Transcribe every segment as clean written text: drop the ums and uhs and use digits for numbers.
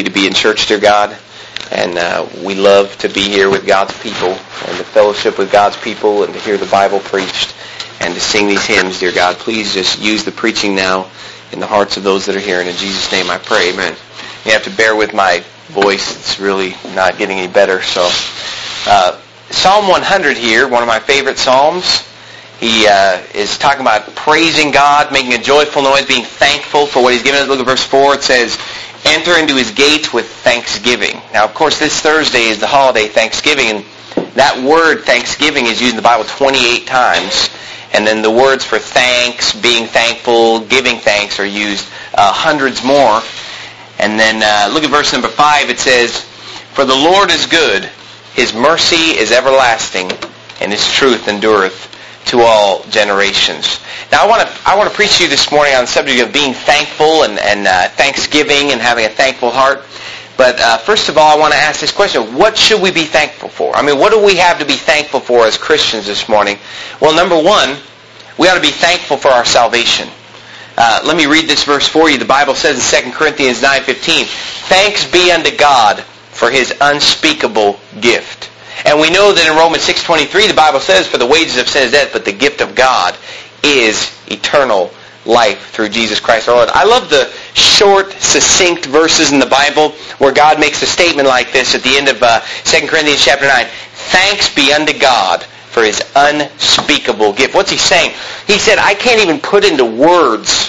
to be in church, dear God. And we love to be here with God's people and to fellowship with God's people and to hear the Bible preached and to sing these hymns, dear God. Please just use the preaching now in the hearts of those that are here. And in Jesus' name I pray, amen. You have to bear with my voice. It's really not getting any better. So Psalm 100 here, one of my favorite psalms. He is talking about praising God, making a joyful noise, being thankful for what He's given us. Look at verse 4. It says, enter into His gates with thanksgiving. Now, of course, this Thursday is the holiday Thanksgiving, and that word thanksgiving is used in the Bible 28 times. And then the words for thanks, being thankful, giving thanks are used hundreds more. And then look at verse number 5. It says, for the Lord is good, His mercy is everlasting, and His truth endureth to all generations. Now I want to preach to you this morning on the subject of being thankful and thanksgiving and having a thankful heart. But first of all, I want to ask this question. What should we be thankful for? I mean, what do we have to be thankful for as Christians this morning? Well, number one, we ought to be thankful for our salvation. Let me read this verse for you. The Bible says in 2 Corinthians 9:15, thanks be unto God for His unspeakable gift. And we know that in Romans 6:23, the Bible says, for the wages of sin is death, but the gift of God is eternal life through Jesus Christ our Lord. I love the short, succinct verses in the Bible where God makes a statement like this at the end of 2 Corinthians chapter 9. Thanks be unto God for His unspeakable gift. What's He saying? He said, I can't even put into words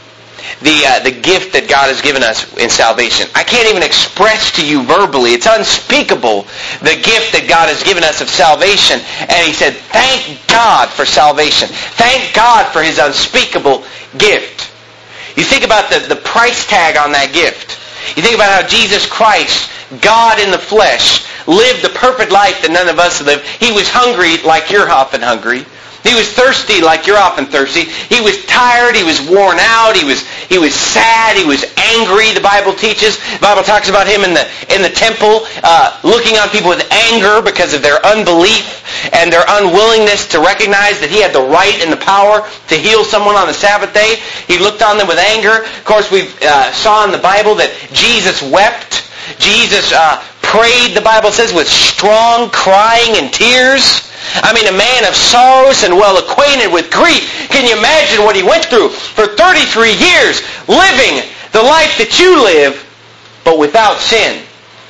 the gift that God has given us in salvation. I can't even express to you verbally. It's unspeakable, the gift that God has given us of salvation. And He said, thank God for salvation. Thank God for His unspeakable gift. You think about the price tag on that gift. You think about how Jesus Christ, God in the flesh, lived the perfect life that none of us live. He was hungry like you're often hungry. He was thirsty like you're often thirsty. He was tired. He was worn out. He was sad. He was angry, the Bible teaches. The Bible talks about Him in the temple looking on people with anger because of their unbelief and their unwillingness to recognize that He had the right and the power to heal someone on the Sabbath day. He looked on them with anger. Of course, we saw in the Bible that Jesus wept. Jesus prayed, the Bible says, with strong crying and tears. I mean, a man of sorrows and well acquainted with grief. Can you imagine what He went through for 33 years, living the life that you live, but without sin,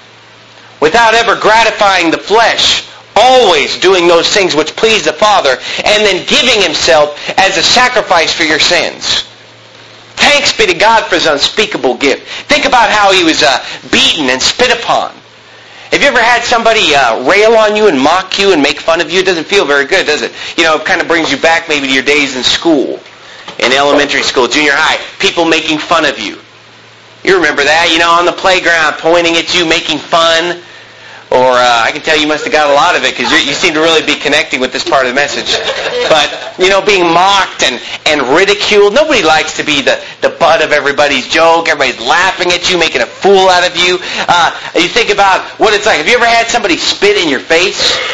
without ever gratifying the flesh, always doing those things which please the Father, and then giving Himself as a sacrifice for your sins. Thanks be to God for His unspeakable gift. Think about how He was beaten and spit upon. Have you ever had somebody rail on you and mock you and make fun of you? It doesn't feel very good, does it? You know, it kind of brings you back maybe to your days in school, in elementary school, junior high, people making fun of you. You remember that, you know, on the playground, pointing at you, making fun. Or I can tell you must have got a lot of it because you seem to really be connecting with this part of the message. But, you know, being mocked and ridiculed. Nobody likes to be the butt of everybody's joke. Everybody's laughing at you, making a fool out of you. You think about what it's like. Have you ever had somebody spit in your face?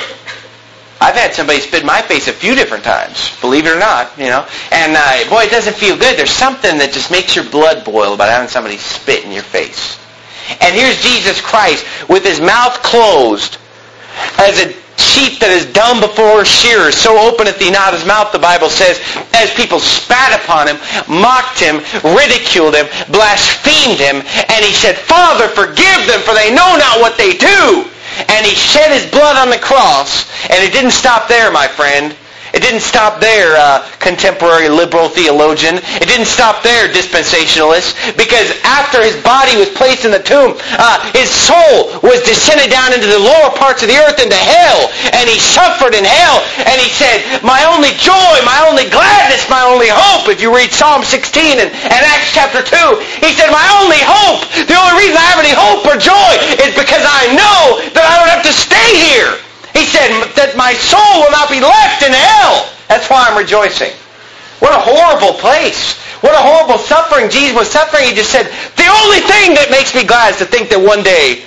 I've had somebody spit in my face a few different times, believe it or not, you know. And, boy, it doesn't feel good. There's something that just makes your blood boil about having somebody spit in your face. And here's Jesus Christ with His mouth closed as a sheep that is dumb before her shearers. So openeth He not His mouth, the Bible says, as people spat upon Him, mocked Him, ridiculed Him, blasphemed Him. And He said, Father, forgive them, for they know not what they do. And He shed His blood on the cross. And it didn't stop there, my friend. It didn't stop there, contemporary liberal theologian. It didn't stop there, dispensationalist. Because after His body was placed in the tomb, His soul was descended down into the lower parts of the earth, into hell. And He suffered in hell. And He said, my only joy, my only gladness, my only hope. If you read Psalm 16 and Acts chapter 2, He said, my only hope, the only reason I have any hope or joy is because I know that I don't have to stay here. He said that my soul will not be left in hell. That's why I'm rejoicing. What a horrible place. What a horrible suffering Jesus was suffering. He just said, the only thing that makes me glad is to think that one day,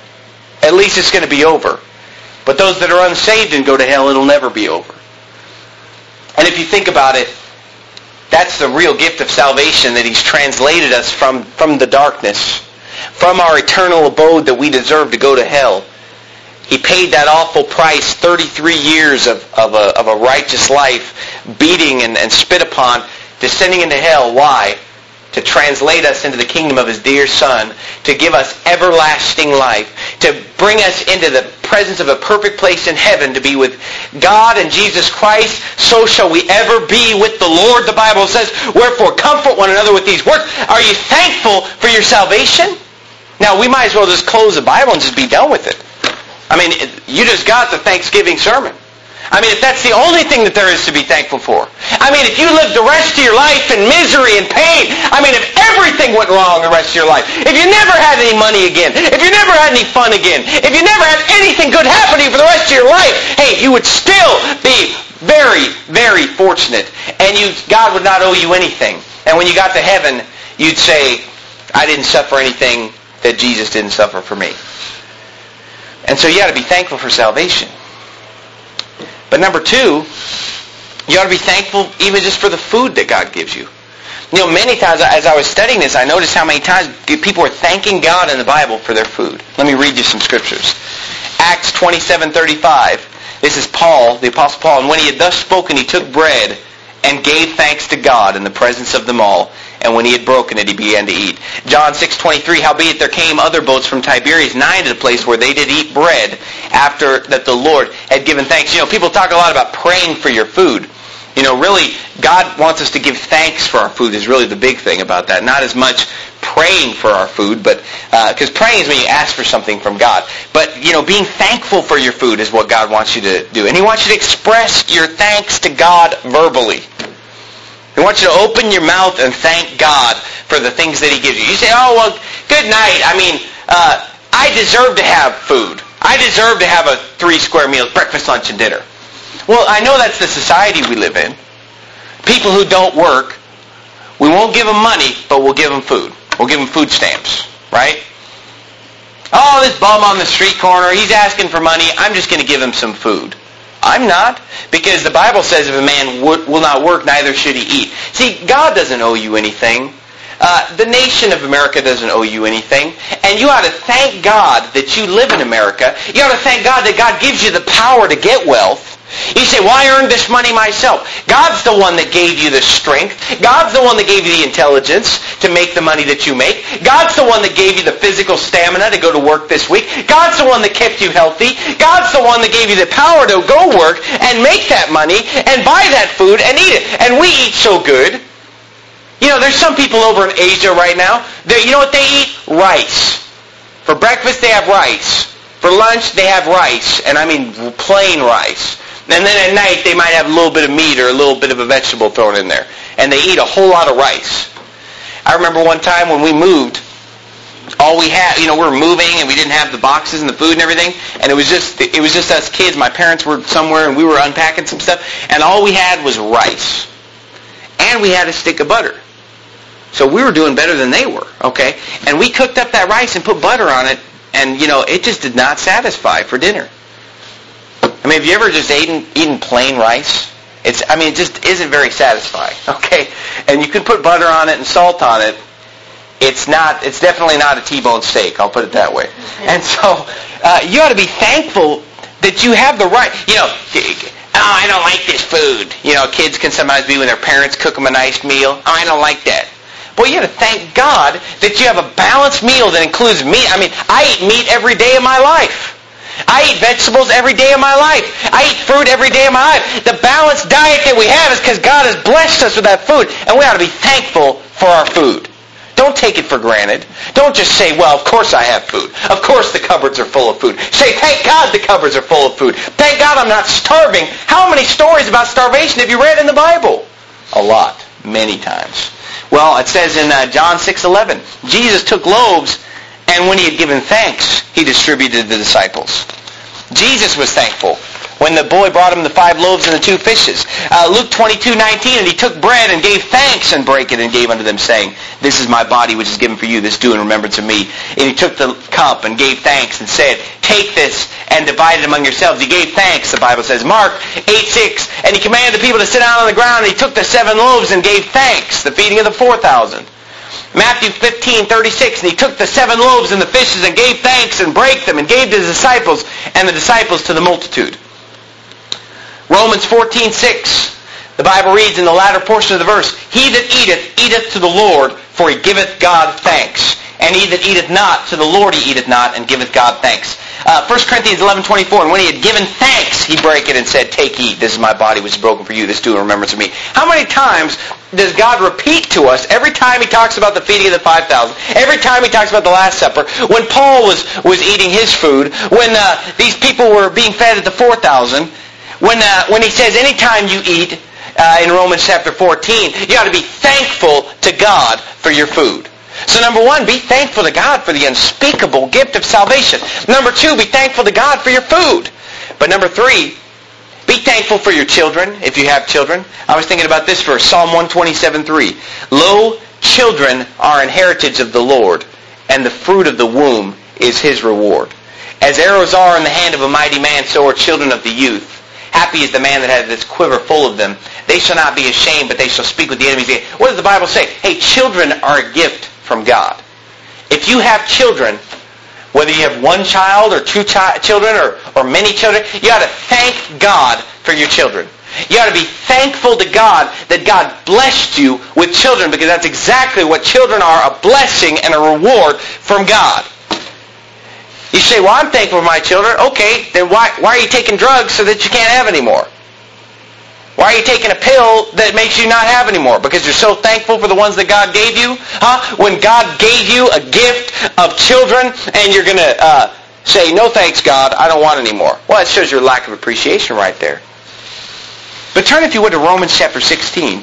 at least it's going to be over. But those that are unsaved and go to hell, it'll never be over. And if you think about it, that's the real gift of salvation, that He's translated us from the darkness. from our eternal abode that we deserve to go to hell. He paid that awful price, 33 years of a righteous life, beating and spit upon, descending into hell. Why? To translate us into the kingdom of His dear Son, to give us everlasting life, to bring us into the presence of a perfect place in heaven, to be with God and Jesus Christ. So shall we ever be with the Lord, the Bible says. Wherefore, comfort one another with these words. Are you thankful for your salvation? Now, we might as well just close the Bible and just be done with it. I mean, you just got the Thanksgiving sermon. I mean, if that's the only thing that there is to be thankful for. I mean, if you lived the rest of your life in misery and pain, I mean, if everything went wrong the rest of your life, if you never had any money again, if you never had any fun again, if you never had anything good happen to you for the rest of your life, hey, you would still be very, very fortunate. And God would not owe you anything. And when you got to heaven, you'd say, I didn't suffer anything that Jesus didn't suffer for me. And so you ought to be thankful for salvation. But number two, you ought to be thankful even just for the food that God gives you. You know, many times as I was studying this, I noticed how many times people are thanking God in the Bible for their food. Let me read you some scriptures. Acts 27:35. This is Paul, the Apostle Paul. And when he had thus spoken, he took bread and gave thanks to God in the presence of them all. And when he had broken it, he began to eat. John 6:23, howbeit there came other boats from Tiberias nigh to the place where they did eat bread after that the Lord had given thanks. You know, people talk a lot about praying for your food. You know, really, God wants us to give thanks for our food is really the big thing about that. Not as much praying for our food, but because praying is when you ask for something from God. But, you know, being thankful for your food is what God wants you to do. And He wants you to express your thanks to God verbally. He wants you to open your mouth and thank God for the things that He gives you. You say, oh, well, good night. I mean, I deserve to have food. I deserve to have a 3 square meals, breakfast, lunch, and dinner. Well, I know that's the society we live in. People who don't work, we won't give them money, but we'll give them food. We'll give them food stamps, right? Oh, this bum on the street corner, he's asking for money. I'm just going to give him some food. I'm not, because the Bible says if a man will not work, neither should he eat. See, God doesn't owe you anything. The nation of America doesn't owe you anything. And you ought to thank God that you live in America. You ought to thank God that God gives you the power to get wealth. You say, well, I earned this money myself. God's the one that gave you the strength. God's the one that gave you the intelligence to make the money that you make. God's the one that gave you the physical stamina to go to work this week. God's the one that kept you healthy. God's the one that gave you the power to go work and make that money and buy that food and eat it. And we eat so good. You know, there's some people over in Asia right now. You know what they eat? Rice. For breakfast, they have rice. For lunch, they have rice. And I mean plain rice. And then at night, they might have a little bit of meat or a little bit of a vegetable thrown in there. And they eat a whole lot of rice. I remember one time when we moved, all we had, you know, we were moving and we didn't have the boxes and the food and everything. And it was just us kids. My parents were somewhere and we were unpacking some stuff. And all we had was rice. And we had a stick of butter. So we were doing better than they were, okay? And we cooked up that rice and put butter on it. And, you know, it just did not satisfy for dinner. I mean, have you ever just eaten plain rice? It just isn't very satisfying, okay? And you can put butter on it and salt on it. It's definitely not a T-bone steak, I'll put it that way. And so, you ought to be thankful that you have the right, you know, oh, I don't like this food. You know, kids can sometimes be when their parents cook them a nice meal. Oh, I don't like that. Boy, you ought to thank God that you have a balanced meal that includes meat. I mean, I eat meat every day of my life. I eat vegetables every day of my life. I eat fruit every day of my life. The balanced diet that we have is because God has blessed us with that food, and we ought to be thankful for our food. Don't take it for granted. Don't just say, well, of course I have food. Of course the cupboards are full of food. Say, thank God the cupboards are full of food. Thank God I'm not starving. How many stories about starvation have you read in the Bible? A lot. Many times. Well, it says in John 6:11, Jesus took loaves, and when he had given thanks, he distributed the disciples. Jesus was thankful when the boy brought him the 5 loaves and the 2 fishes. Luke 22:19, and he took bread and gave thanks and brake it and gave unto them, saying, this is my body which is given for you, this do in remembrance of me. And he took the cup and gave thanks and said, take this and divide it among yourselves. He gave thanks, the Bible says. Mark 8:6, and he commanded the people to sit down on the ground, and he took the 7 loaves and gave thanks, the feeding of the 4,000. Matthew 15:36, and he took the 7 loaves and the fishes and gave thanks and brake them and gave to his disciples, and the disciples to the multitude. Romans 14:6, the Bible reads in the latter portion of the verse, He that eateth, eateth to the Lord, for he giveth God thanks. And he that eateth not, to the Lord he eateth not, and giveth God thanks. 1 Corinthians 11:24, and when he had given thanks, he brake it and said, Take, eat, this is my body which is broken for you, this do in remembrance of me. How many times does God repeat to us, every time he talks about the feeding of the 5,000, every time he talks about the Last Supper, when Paul was eating his food, when these people were being fed at the 4,000, when he says, anytime you eat, in Romans chapter 14, you ought to be thankful to God for your food. So number 1, be thankful to God for the unspeakable gift of salvation. Number 2, be thankful to God for your food. But number 3, be thankful for your children, if you have children. I was thinking about this verse, Psalm 127:3. Lo, children are an heritage of the Lord, and the fruit of the womb is his reward. As arrows are in the hand of a mighty man, so are children of the youth. Happy is the man that has his quiver full of them. They shall not be ashamed, but they shall speak with the enemies. What does the Bible say? Hey, children are a gift from God. If you have children, whether you have 1 child or 2 children or many children, you ought to thank God for your children. You ought to be thankful to God that God blessed you with children, because that's exactly what children are, a blessing and a reward from God. You say, well, I'm thankful for my children. Okay, then why are you taking drugs so that you can't have any more? Why are you taking a pill that makes you not have any more? Because you're so thankful for the ones that God gave you? When God gave you a gift of children and you're going to say, no thanks, God, I don't want any more. Well, that shows your lack of appreciation right there. But turn, if you would, to Romans chapter 16.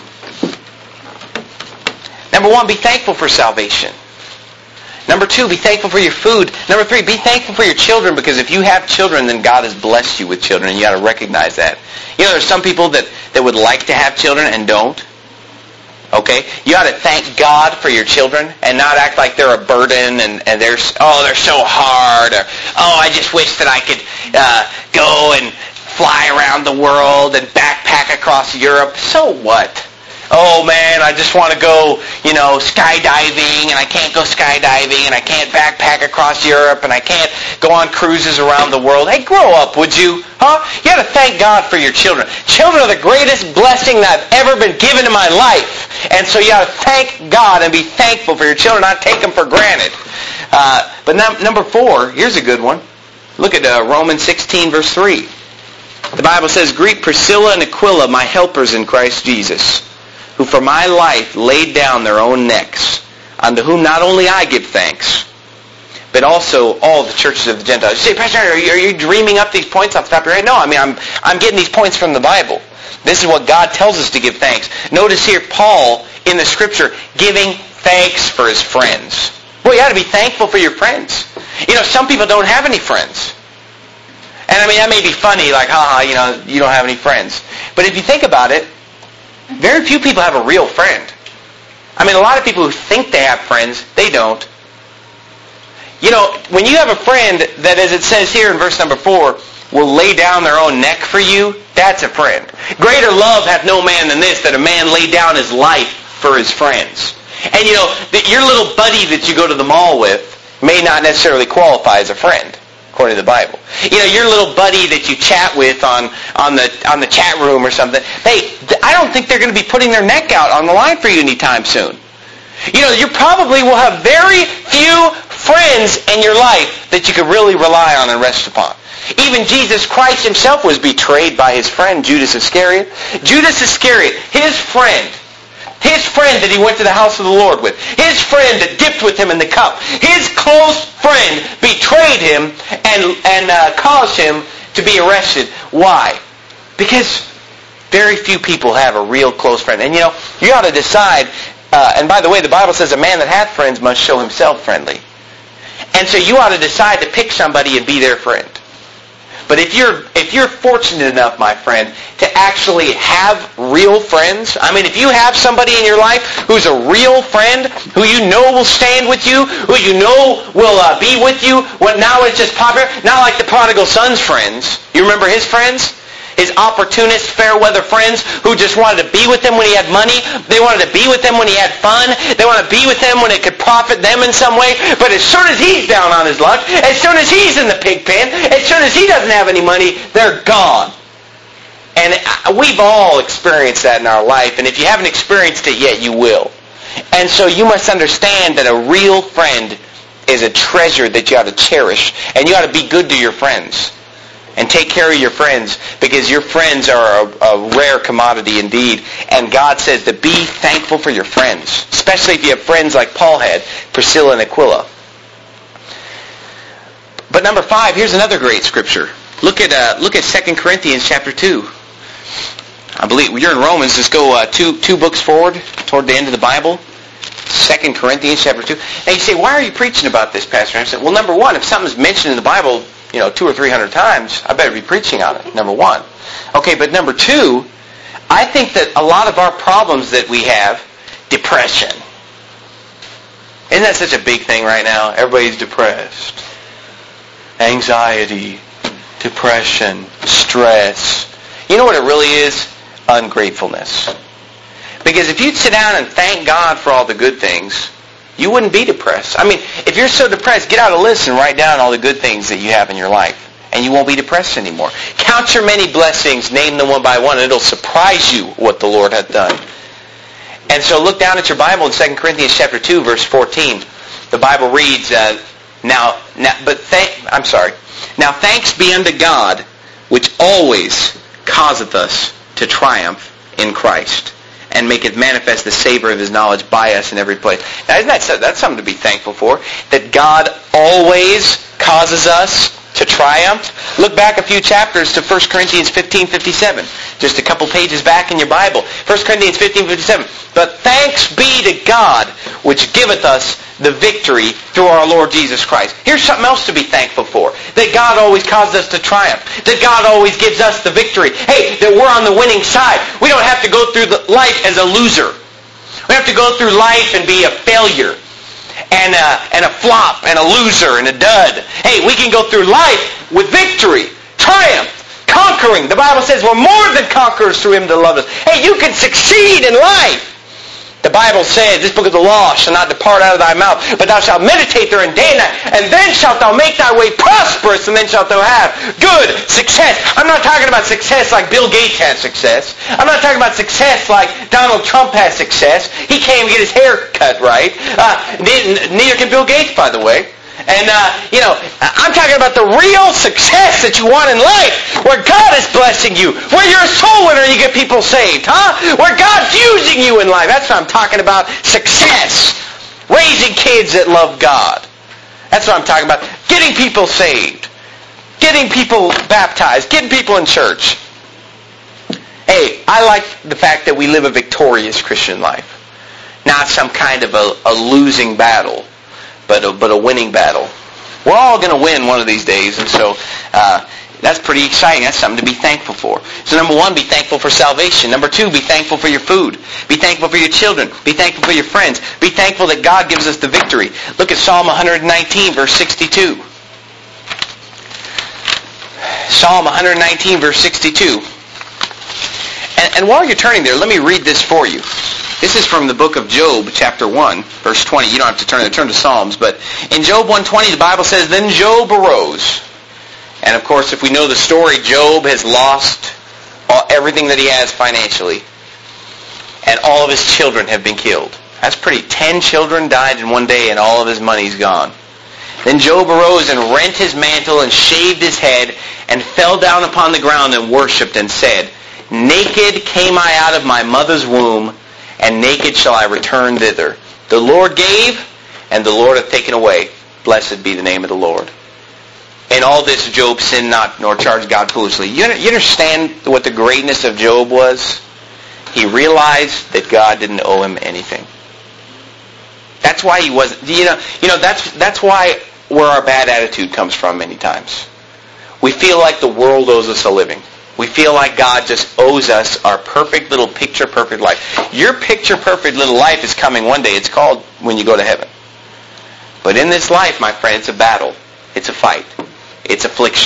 Number 1, be thankful for salvation. Number 2, be thankful for your food. Number 3, be thankful for your children, because if you have children, then God has blessed you with children, and you ought to recognize that. You know, there's some people that would like to have children and don't. Okay? You ought to thank God for your children and not act like they're a burden and they're so hard, or, I just wish that I could go and fly around the world and backpack across Europe. So what? Oh man, I just want to go, skydiving, and I can't go skydiving, and I can't backpack across Europe, and I can't go on cruises around the world. Hey, grow up, would you? You got to thank God for your children. Children are the greatest blessing that I've ever been given in my life. And so you got to thank God and be thankful for your children, not take them for granted. But number 4, here's a good one. Look at Romans 16, verse 3. The Bible says, Greet Priscilla and Aquila, my helpers in Christ Jesus, who for my life laid down their own necks, unto whom not only I give thanks, but also all the churches of the Gentiles. You say, Pastor, are you dreaming up these points off the top of your head? No, I'm getting these points from the Bible. This is what God tells us to give thanks. Notice here, Paul, in the Scripture, giving thanks for his friends. Boy, you ought to be thankful for your friends. Some people don't have any friends. And that may be funny, like, you don't have any friends. But if you think about it, very few people have a real friend. A lot of people who think they have friends, they don't. When you have a friend that, as it says here in verse number 4, will lay down their own neck for you, that's a friend. Greater love hath no man than this, that a man lay down his life for his friends. And your little buddy that you go to the mall with may not necessarily qualify as a friend, according to the Bible. Your little buddy that you chat with on the chat room or something, hey, I don't think they're going to be putting their neck out on the line for you anytime soon. You probably will have very few friends in your life that you could really rely on and rest upon. Even Jesus Christ himself was betrayed by his friend Judas Iscariot. Judas Iscariot, his friend that he went to the house of the Lord with, his friend that dipped with him in the cup, his close friend betrayed him and caused him to be arrested. Why? Because very few people have a real close friend. And you ought to decide, and by the way, the Bible says a man that hath friends must show himself friendly. And so you ought to decide to pick somebody and be their friend. But if you're fortunate enough, my friend, to actually have real friends, if you have somebody in your life who's a real friend, who you know will stand with you, who you know will be with you, now it's just popular, not like the prodigal son's friends. You remember his friends? His opportunist, fair-weather friends who just wanted to be with him when he had money. They wanted to be with him when he had fun. They wanted to be with him when it could profit them in some way. But as soon as he's down on his luck, as soon as he's in the pig pen, as soon as he doesn't have any money, they're gone. And we've all experienced that in our life. And if you haven't experienced it yet, you will. And so you must understand that a real friend is a treasure that you ought to cherish. And you ought to be good to your friends. And take care of your friends, because your friends are a rare commodity indeed. And God says to be thankful for your friends, especially if you have friends like Paul had, Priscilla and Aquila. But number 5, here's another great scripture. Look at 2 Corinthians chapter 2. I believe you're in Romans. Just go two books forward toward the end of the Bible. 2 Corinthians chapter 2. Now you say, why are you preaching about this, Pastor? And I said, well, number 1, if something's mentioned in the Bible 200 or 300 times, I better be preaching on it, number 1. Okay, but number 2, I think that a lot of our problems that we have, depression. Isn't that such a big thing right now? Everybody's depressed. Anxiety, depression, stress. You know what it really is? Ungratefulness. Because if you'd sit down and thank God for all the good things, you wouldn't be depressed. I mean, if you're so depressed, get out a list and write down all the good things that you have in your life. And you won't be depressed anymore. Count your many blessings, name them one by one, and it'll surprise you what the Lord hath done. And so look down at your Bible in 2 Corinthians chapter 2, verse 14. The Bible reads, Now thanks be unto God, which always causeth us to triumph in Christ, and maketh manifest the savor of his knowledge by us in every place. Now, isn't that's something to be thankful for? That God always causes us to triumph. Look back a few chapters to 1 Corinthians 15:57. Just a couple pages back in your Bible. 1 Corinthians 15:57. But thanks be to God, which giveth us the victory through our Lord Jesus Christ. Here's something else to be thankful for. That God always causes us to triumph. That God always gives us the victory. Hey, that we're on the winning side. We don't have to go through life as a loser. We have to go through life and be a failure. And a flop, and a loser, and a dud. Hey, we can go through life with victory, triumph, conquering. The Bible says we're more than conquerors through him that loved us. Hey, you can succeed in life. The Bible says, this book of the law shall not depart out of thy mouth, but thou shalt meditate therein day and night, and then shalt thou make thy way prosperous, and then shalt thou have good success. I'm not talking about success like Bill Gates has success. I'm not talking about success like Donald Trump has success. He can't even get his hair cut right. Neither can Bill Gates, by the way. And, I'm talking about the real success that you want in life, where God is blessing you, where you're a soul winner and you get people saved, where God's using you in life. That's what I'm talking about, success. Raising kids that love God. That's what I'm talking about. Getting people saved. Getting people baptized. Getting people in church. Hey, I like the fact that we live a victorious Christian life. Not some kind of a losing battle. But a winning battle. We're all going to win one of these days, and so that's pretty exciting. That's something to be thankful for. So number 1, be thankful for salvation. Number 2, be thankful for your food. Be thankful for your children. Be thankful for your friends. Be thankful that God gives us the victory. Look at Psalm 119, verse 62. Psalm 119, verse 62. And while you're turning there, let me read this for you. This is from the book of Job, chapter 1, verse 20. You don't have to turn to Psalms, but in Job 1:20, the Bible says, Then Job arose. And of course, if we know the story, Job has lost everything that he has financially. And all of his children have been killed. That's pretty. 10 children died in one day, and all of his money's gone. Then Job arose and rent his mantle and shaved his head and fell down upon the ground and worshipped and said, Naked came I out of my mother's womb, and naked shall I return thither. The Lord gave, and the Lord hath taken away. Blessed be the name of the Lord. In all this, Job sinned not, nor charged God foolishly. You understand what the greatness of Job was? He realized that God didn't owe him anything. That's why he wasn't. That's why where our bad attitude comes from many times. We feel like the world owes us a living. We feel like God just owes us our perfect little picture-perfect life. Your picture-perfect little life is coming one day. It's called when you go to heaven. But in this life, my friend, it's a battle. It's a fight. It's affliction.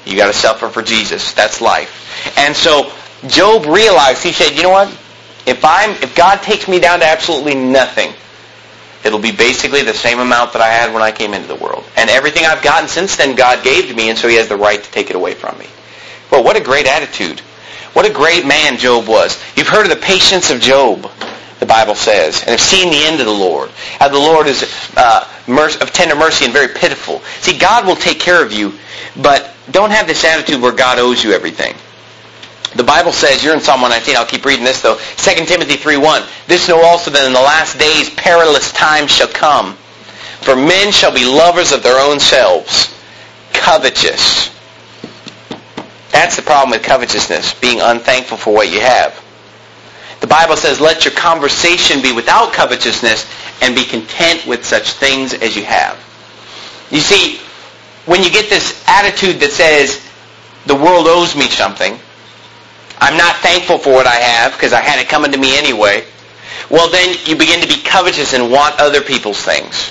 You got to suffer for Jesus. That's life. And so Job realized, he said, you know what? If God takes me down to absolutely nothing, it'll be basically the same amount that I had when I came into the world. And everything I've gotten since then, God gave to me, and so he has the right to take it away from me. Well, what a great attitude. What a great man Job was. You've heard of the patience of Job, the Bible says, and have seen the end of the Lord. How the Lord is of tender mercy and very pitiful. See, God will take care of you, but don't have this attitude where God owes you everything. The Bible says, you're in Psalm 119, I'll keep reading this though, 2 Timothy 3:1, this know also that in the last days perilous times shall come, for men shall be lovers of their own selves, covetous. That's the problem with covetousness, being unthankful for what you have. The Bible says, let your conversation be without covetousness, and be content with such things as you have. You see, when you get this attitude that says, the world owes me something, I'm not thankful for what I have because I had it coming to me anyway, well then you begin to be covetous and want other people's things.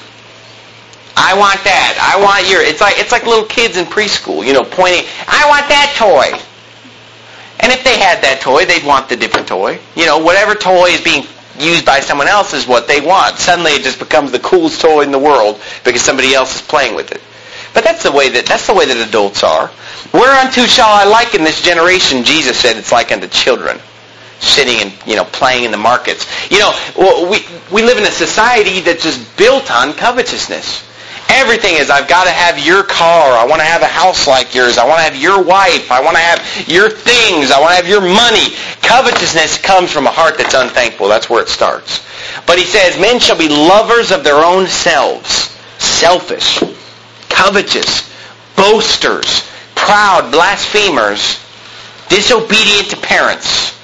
I want that. I want your... It's like little kids in preschool, pointing, I want that toy. And if they had that toy, they'd want the different toy. Whatever toy is being used by someone else is what they want. Suddenly it just becomes the coolest toy in the world because somebody else is playing with it. But that's the way that adults are. Whereunto shall I liken this generation? Jesus said it's like unto children, sitting and playing in the markets. We live in a society that's just built on covetousness. Everything is, I've got to have your car. I want to have a house like yours. I want to have your wife. I want to have your things. I want to have your money. Covetousness comes from a heart that's unthankful. That's where it starts. But he says, men shall be lovers of their own selves, selfish, covetous, boasters, proud, blasphemers, disobedient to parents,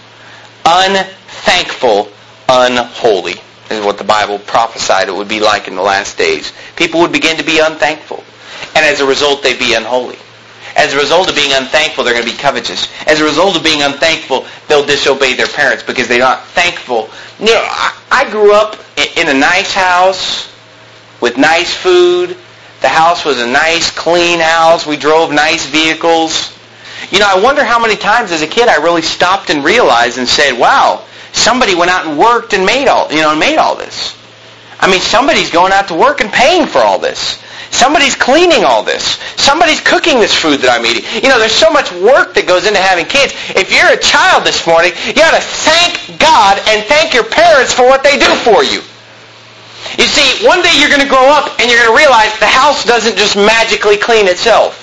unthankful, unholy. This is what the Bible prophesied it would be like in the last days. People would begin to be unthankful. And as a result, they'd be unholy. As a result of being unthankful, they're going to be covetous. As a result of being unthankful, they'll disobey their parents because they're not thankful. I grew up in a nice house with nice food. The house was a nice, clean house. We drove nice vehicles. I wonder how many times as a kid I really stopped and realized and said, wow, somebody went out and worked and made all this. I mean, somebody's going out to work and paying for all this. Somebody's cleaning all this. Somebody's cooking this food that I'm eating. There's so much work that goes into having kids. If you're a child this morning, you ought to thank God and thank your parents for what they do for you. You see, one day you're going to grow up and you're going to realize the house doesn't just magically clean itself.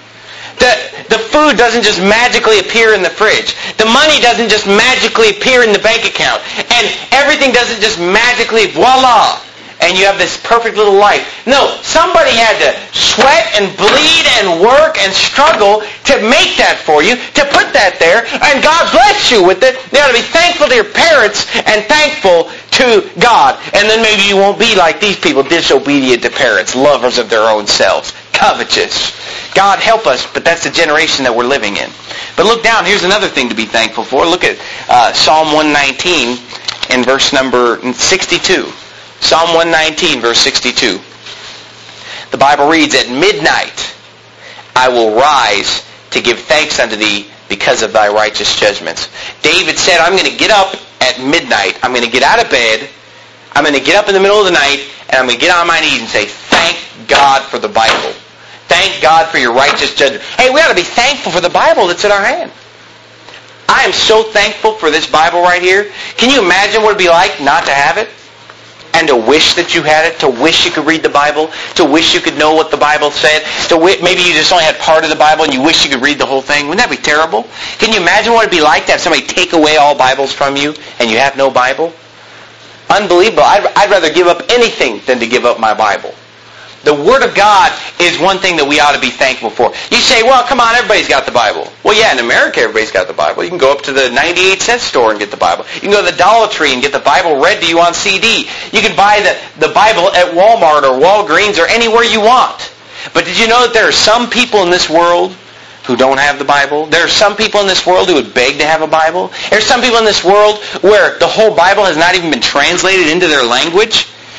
The food doesn't just magically appear in the fridge. The money doesn't just magically appear in the bank account. And everything doesn't just magically, voila, and you have this perfect little life. No, somebody had to sweat and bleed and work and struggle to make that for you, to put that there, and God bless you with it. You ought to be thankful to your parents and thankful to God. And then maybe you won't be like these people, disobedient to parents, lovers of their own selves, covetous. God help us, but that's the generation that we're living in. But look down, here's another thing to be thankful for. Look at Psalm 119 in verse number 62. Psalm 119, verse 62. The Bible reads, at midnight I will rise to give thanks unto thee because of thy righteous judgments. David said, I'm going to get up at midnight. I'm going to get out of bed. I'm going to get up in the middle of the night, and I'm going to get on my knees and say, thank God for the Bible. Thank God for your righteous judgment. Hey, we ought to be thankful for the Bible that's in our hand. I am so thankful for this Bible right here. Can you imagine what it would be like not to have it? And to wish that you had it, to wish you could read the Bible, to wish you could know what the Bible said, maybe you just only had part of the Bible and you wish you could read the whole thing. Wouldn't that be terrible? Can you imagine what it would be like to have somebody take away all Bibles from you and you have no Bible? Unbelievable. I'd rather give up anything than to give up my Bible. The Word of God is one thing that we ought to be thankful for. You say, well, come on, everybody's got the Bible. Well, yeah, in America, everybody's got the Bible. You can go up to the 98-cent store and get the Bible. You can go to the Dollar Tree and get the Bible read to you on CD. You can buy the Bible at Walmart or Walgreens or anywhere you want. But did you know that there are some people in this world who don't have the Bible? There are some people in this world who would beg to have a Bible. There are some people in this world where the whole Bible has not even been translated into their language.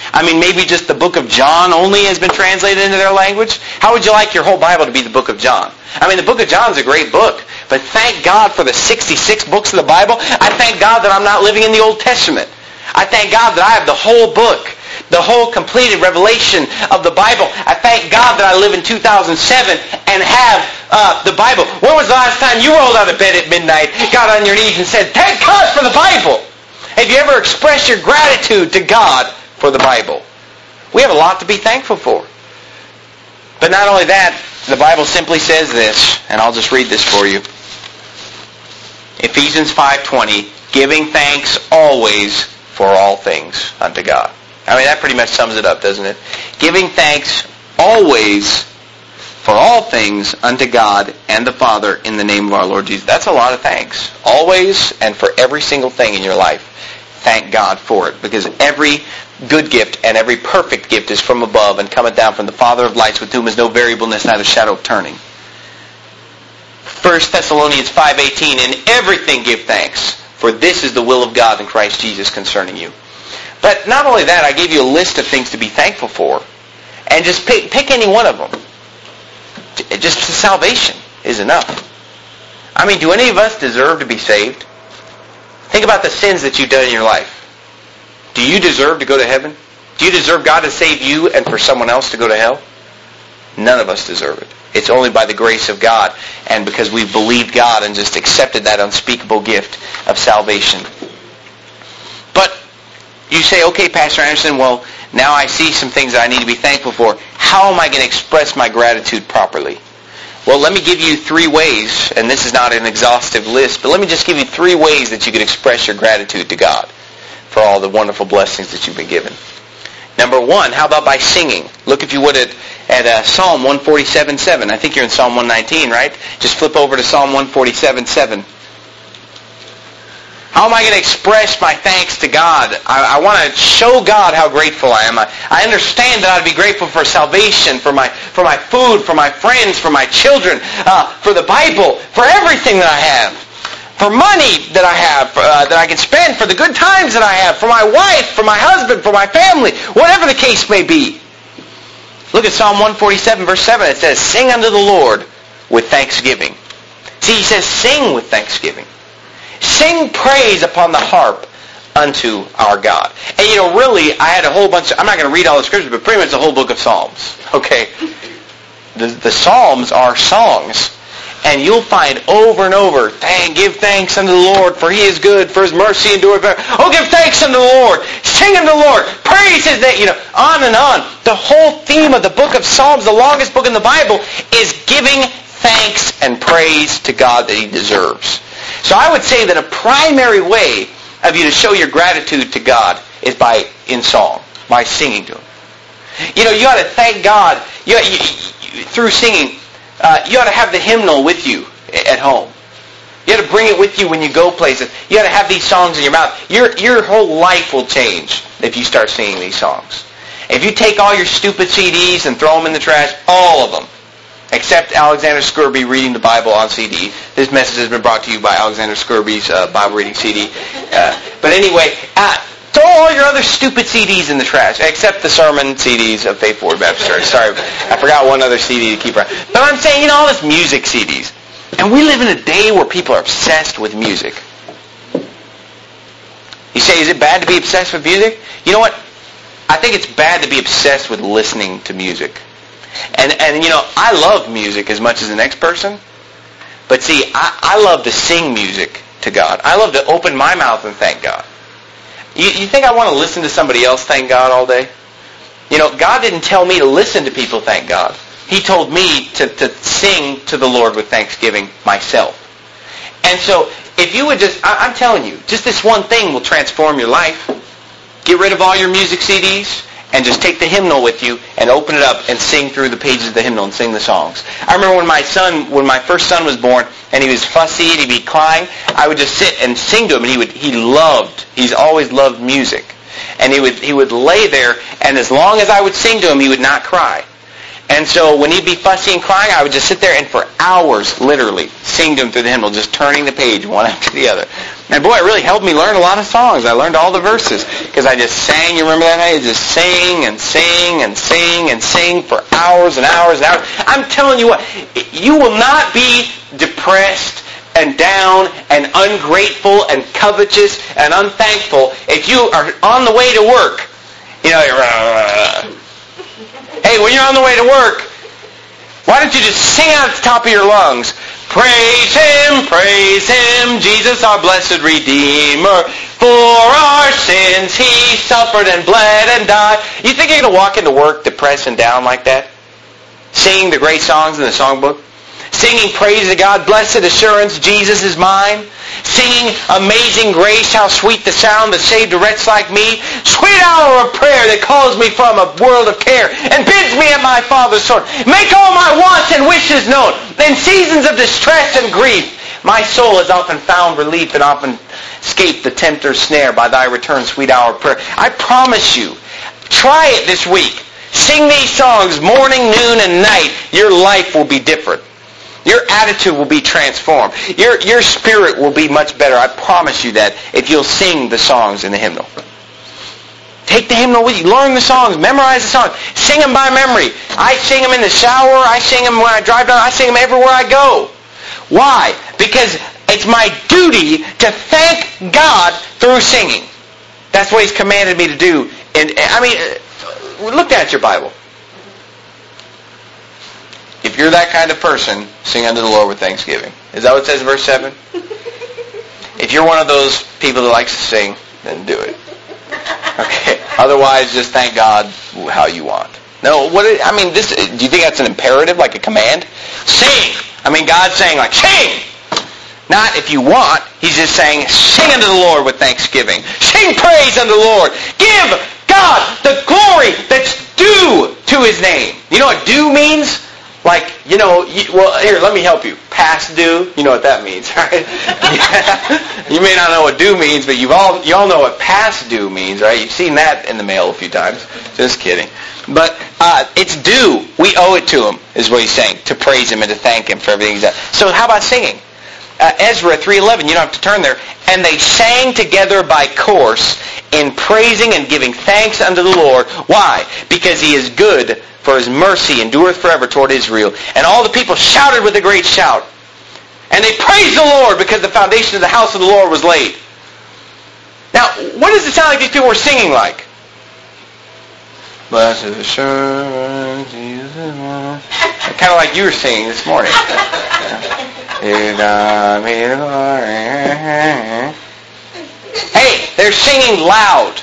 I mean, maybe just the book of John only has been translated into their language. How would you like your whole Bible to be the book of John? I mean, the book of John is a great book, but thank God for the 66 books of the Bible. I thank God that I'm not living in the Old Testament. I thank God that I have the whole book, the whole completed revelation of the Bible. I thank God that I live in 2007 and have the Bible. When was the last time you rolled out of bed at midnight, got on your knees and said, thank God for the Bible? Have you ever expressed your gratitude to God for the Bible? We have a lot to be thankful for. But not only that, the Bible simply says this, and I'll just read this for you. Ephesians 5:20, giving thanks always for all things unto God. I mean, that pretty much sums it up, doesn't it? Giving thanks always for all things unto God and the Father in the name of our Lord Jesus. That's a lot of thanks. Always and for every single thing in your life. Thank God for it. Because every good gift and every perfect gift is from above and cometh down from the Father of lights, with whom is no variableness, neither shadow of turning. 1 Thessalonians 5:18, in everything give thanks, for this is the will of God in Christ Jesus concerning you. But not only that, I gave you a list of things to be thankful for. And just pick any one of them. Just salvation is enough. I mean, do any of us deserve to be saved? Think about the sins that you've done in your life. Do you deserve to go to heaven? Do you deserve God to save you and for someone else to go to hell? None of us deserve it. It's only by the grace of God and because we've believed God and just accepted that unspeakable gift of salvation. But you say, okay, Pastor Anderson, well, now I see some things that I need to be thankful for. How am I going to express my gratitude properly? Well, let me give you 3 ways, and this is not an exhaustive list, but let me just give you 3 ways that you can express your gratitude to God for all the wonderful blessings that you've been given. Number 1, how about by singing? Look, if you would, at Psalm 147:7. I think you're in Psalm 119, right? Just flip over to Psalm 147:7. How am I going to express my thanks to God? I want to show God how grateful I am. I understand that I ought to be grateful for salvation, for my food, for my friends, for my children, for the Bible, for everything that I have, for money that I have, that I can spend, for the good times that I have, for my wife, for my husband, for my family, whatever the case may be. Look at Psalm 147, verse 7. It says, sing unto the Lord with thanksgiving. See, he says, sing with thanksgiving. Sing praise upon the harp unto our God. And really, I had a whole bunch I'm not going to read all the scriptures, but pretty much the whole book of Psalms. Okay? The Psalms are songs. And you'll find over and over, give thanks unto the Lord, for he is good, for his mercy endureth forever. Oh, give thanks unto the Lord. Sing unto the Lord. Praise his name. On and on. The whole theme of the book of Psalms, the longest book in the Bible, is giving thanks and praise to God that he deserves. So I would say that a primary way of you to show your gratitude to God is in song, by singing to him. You ought to thank God through singing. You ought to have the hymnal with you at home. You ought to bring it with you when you go places. You ought to have these songs in your mouth. Your whole life will change if you start singing these songs. If you take all your stupid CDs and throw them in the trash, all of them, except Alexander Scourby reading the Bible on CD. This message has been brought to you by Alexander Scourby's Bible reading CD. But anyway, throw all your other stupid CDs in the trash, except the sermon CDs of Faith Forward Baptist Church. Sorry, I forgot one other CD to keep around. But I'm saying, all this music CDs. And we live in a day where people are obsessed with music. You say, is it bad to be obsessed with music? You know what? I think it's bad to be obsessed with listening to music. And I love music as much as the next person. But see, I love to sing music to God. I love to open my mouth and thank God. You think I want to listen to somebody else thank God all day? God didn't tell me to listen to people thank God. He told me to sing to the Lord with thanksgiving myself. And so, if you would I'm telling you, just this one thing will transform your life. Get rid of all your music CDs and just take the hymnal with you and open it up and sing through the pages of the hymnal and sing the songs. I remember when my first son was born and he was fussy and he'd be crying, I would just sit and sing to him, and he's always loved music. And he would lay there, and as long as I would sing to him, he would not cry. And so when he'd be fussy and crying, I would just sit there and for hours, literally, sing to him through the hymnal, just turning the page one after the other. And boy, it really helped me learn a lot of songs. I learned all the verses because I just sang. You remember that night? I just sang and sang and sang and sang for hours and hours and hours. I'm telling you what, you will not be depressed and down and ungrateful and covetous and unthankful if you are on the way to work. You know, hey, when you're on the way to work, why don't you just sing out at the top of your lungs? Praise Him, Jesus our blessed Redeemer. For our sins He suffered and bled and died. You think you're going to walk into work depressed and down like that? Singing the great songs in the songbook? Singing praise to God, blessed assurance, Jesus is mine. Singing Amazing Grace, how sweet the sound that saved a wretch like me. Sweet hour of prayer that calls me from a world of care and bids me at my Father's throne. Make all my wants and wishes known. In seasons of distress and grief, my soul has often found relief and often escaped the tempter's snare by thy return, sweet hour of prayer. I promise you, try it this week. Sing these songs morning, noon, and night. Your life will be different. Your attitude will be transformed. Your spirit will be much better. I promise you that if you'll sing the songs in the hymnal. Take the hymnal with you. Learn the songs. Memorize the songs. Sing them by memory. I sing them in the shower. I sing them when I drive down. I sing them everywhere I go. Why? Because it's my duty to thank God through singing. That's what He's commanded me to do. And I mean, look at your Bible. If you're that kind of person, sing unto the Lord with thanksgiving. Is that what it says in verse 7? If you're one of those people that likes to sing, then do it. Okay. Otherwise, just thank God how you want. No, do you think that's an imperative, like a command? Sing! I mean, God's saying, like, sing! Not if you want. He's just saying, sing unto the Lord with thanksgiving. Sing praise unto the Lord. Give God the glory that's due to His name. You know what due means? Like, here, let me help you. Past due, you know what that means, right? You may not know what due means, but you all know what past due means, right? You've seen that in the mail a few times. Just kidding. But it's due. We owe it to Him, is what He's saying, to praise Him and to thank Him for everything He's done. So how about singing? Ezra 3:11, you don't have to turn there. And they sang together by course in praising and giving thanks unto the Lord. Why? Because He is good, for His mercy endureth forever toward Israel. And all the people shouted with a great shout. And they praised the Lord because the foundation of the house of the Lord was laid. Now, what does it sound like these people were singing like? Blessed assurance, Jesus is mine. Kind of like you were singing this morning. Hey, they're singing loud.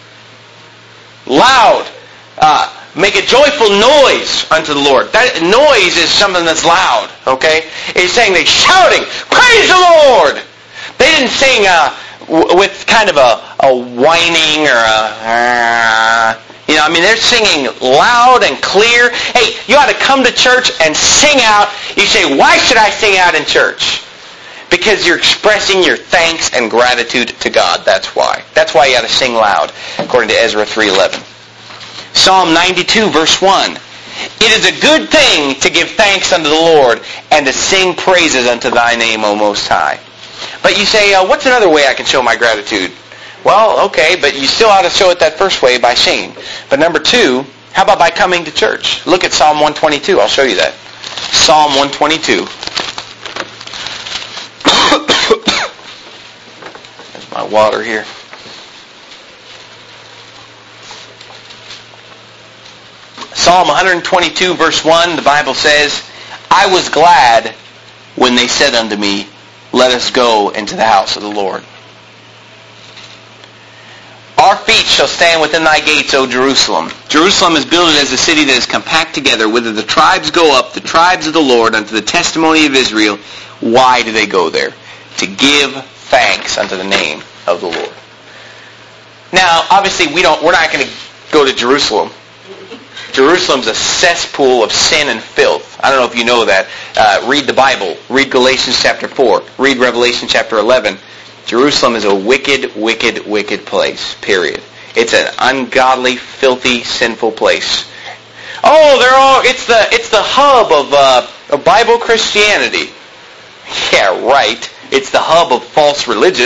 Loud. Make a joyful noise unto the Lord. That noise is something that's loud, okay? It's saying they're shouting, praise the Lord! They didn't sing with kind of a whining or they're singing loud and clear. Hey, you ought to come to church and sing out. You say, why should I sing out in church? Because you're expressing your thanks and gratitude to God. That's why. That's why you ought to sing loud, according to Ezra 3:11. Psalm 92, verse 1. It is a good thing to give thanks unto the Lord and to sing praises unto thy name, O Most High. But you say, what's another way I can show my gratitude? Well, okay, but you still ought to show it that first way by singing. But number 2, how about by coming to church? Look at Psalm 122. I'll show you that. Psalm 122. There's my water here. Psalm 122, verse 1, the Bible says, I was glad when they said unto me, let us go into the house of the Lord. Our feet shall stand within thy gates, O Jerusalem. Jerusalem is builded as a city that is compact together, whither the tribes go up, the tribes of the Lord, unto the testimony of Israel. Why do they go there? To give thanks unto the name of the Lord. Now, obviously, we're not going to go to Jerusalem. Jerusalem's a cesspool of sin and filth. I don't know if you know that. Read the Bible. Read Galatians chapter 4. Read Revelation chapter 11. Jerusalem is a wicked, wicked, wicked place, period. It's an ungodly, filthy, sinful place. Oh, it's the hub of Bible Christianity. Yeah, right. It's the hub of false religion.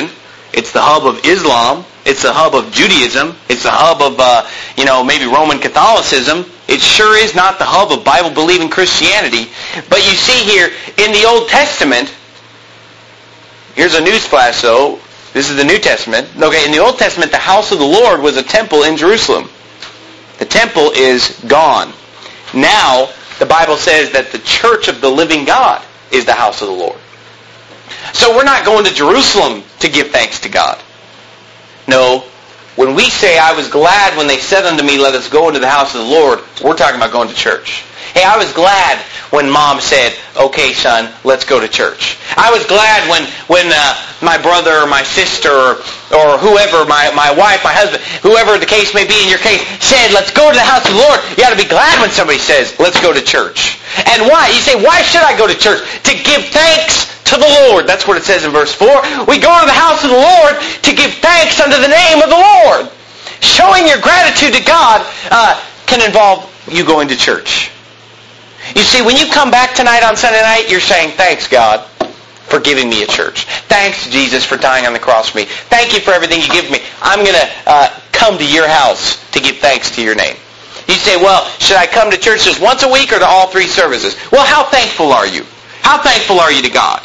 It's the hub of Islam. It's the hub of Judaism. It's the hub of, maybe Roman Catholicism. It sure is not the hub of Bible-believing Christianity. But you see here, in the Old Testament, here's a newsflash though. This is the New Testament. Okay, in the Old Testament, the house of the Lord was a temple in Jerusalem. The temple is gone. Now, the Bible says that the church of the living God is the house of the Lord. So we're not going to Jerusalem to give thanks to God. No, when we say, I was glad when they said unto me, let us go into the house of the Lord, we're talking about going to church. Hey, I was glad when Mom said, okay, son, let's go to church. I was glad when my brother or my sister or whoever, my wife, my husband, whoever the case may be in your case, said, let's go to the house of the Lord. You ought to be glad when somebody says, let's go to church. And why? You say, why should I go to church? To give thanks to the Lord. That's what it says in verse 4. We go to the house of the Lord to give thanks unto the name of the Lord. Showing your gratitude to God can involve you going to church. You see, when you come back tonight on Sunday night, you're saying, thanks, God, for giving me a church. Thanks, Jesus, for dying on the cross for me. Thank you for everything you give me. I'm going to come to your house to give thanks to your name. You say, well, should I come to church just once a week or to all three services? Well, how thankful are you? How thankful are you to God?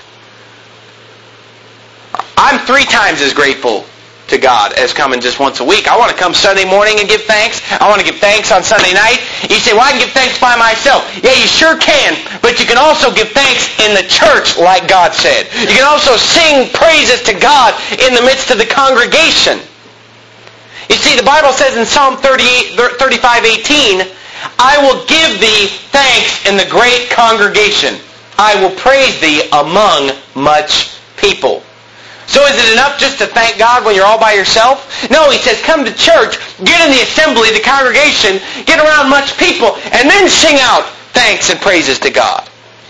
I'm 3 times as grateful to God as coming just once a week. I want to come Sunday morning and give thanks. I want to give thanks on Sunday night. You say, well, I can give thanks by myself. Yeah, you sure can, but you can also give thanks in the church like God said. You can also sing praises to God in the midst of the congregation. You see, the Bible says in Psalm 35:18, I will give thee thanks in the great congregation. I will praise thee among much people. So is it enough just to thank God when you're all by yourself? No, he says, come to church, get in the assembly, the congregation, get around much people, and then sing out thanks and praises to God.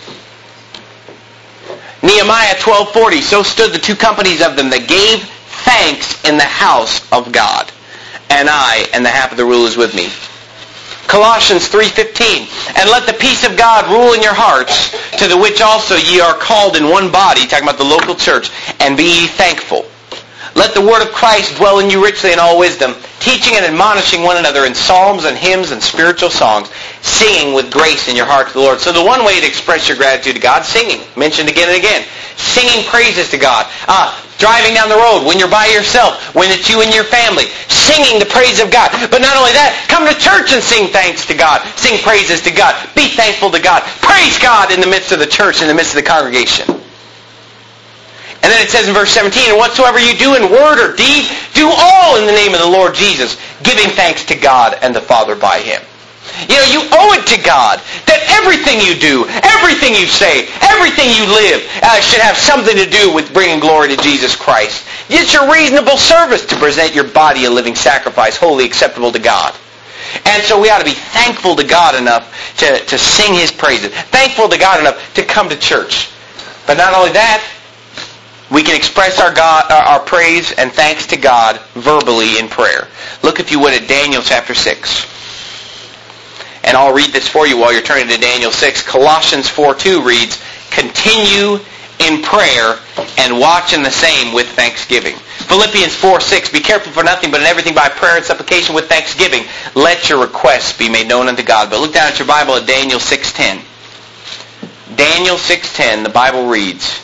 Nehemiah 12:40, so stood the 2 companies of them that gave thanks in the house of God, and I and the half of the rulers with me. Colossians 3:15, and let the peace of God rule in your hearts, to the which also ye are called in one body, talking about the local church, and be ye thankful. Let the word of Christ dwell in you richly in all wisdom, teaching and admonishing one another in psalms and hymns and spiritual songs, singing with grace in your heart to the Lord. So the one way to express your gratitude to God, singing, mentioned again and again. Singing praises to God. Driving down the road, when you're by yourself, when it's you and your family, singing the praise of God. But not only that, come to church and sing thanks to God. Sing praises to God. Be thankful to God. Praise God in the midst of the church, in the midst of the congregation. And then it says in verse 17, and whatsoever you do in word or deed, do all in the name of the Lord Jesus, giving thanks to God and the Father by Him. You know, you owe it to God that everything you do, everything you say, everything you live should have something to do with bringing glory to Jesus Christ. It's your reasonable service to present your body a living sacrifice, wholly acceptable to God. And so we ought to be thankful to God enough to sing His praises, thankful to God enough to come to church. But not only that, we can express our praise and thanks to God verbally in prayer. Look, if you would, at Daniel chapter 6. And I'll read this for you while you're turning to Daniel 6. Colossians 4:2 reads, continue in prayer and watch in the same with thanksgiving. Philippians 4:6, be careful for nothing, but in everything by prayer and supplication with thanksgiving, let your requests be made known unto God. But look down at your Bible at Daniel 6:10. Daniel 6:10, the Bible reads,